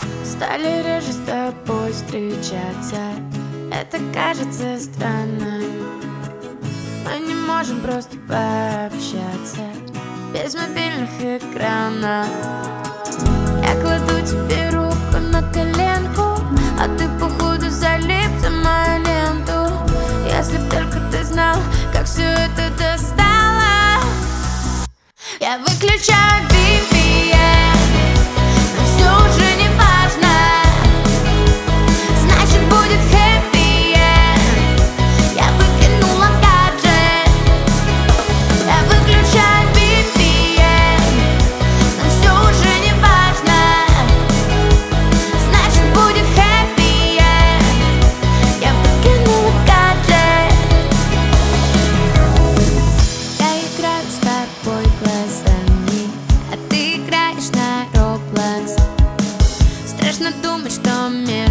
Стали реже с тобой встречаться. Это кажется странным. Мы не можем просто пообщаться без мобильных экранов. Я кладу тебе руку на коленку, а ты походу залип за мою ленту. Если б только ты знал, как все это достало. Я выключаю VPN, но все уже не важно. Значит, будет happy end. Я выкинула гаджет. Я выключаю VPN, но все уже не важно. Значит, будет happy end. Я выкинула гаджет. Я играю с тобой глазами, а ты играешь на Roblox. Страшно думать, что мир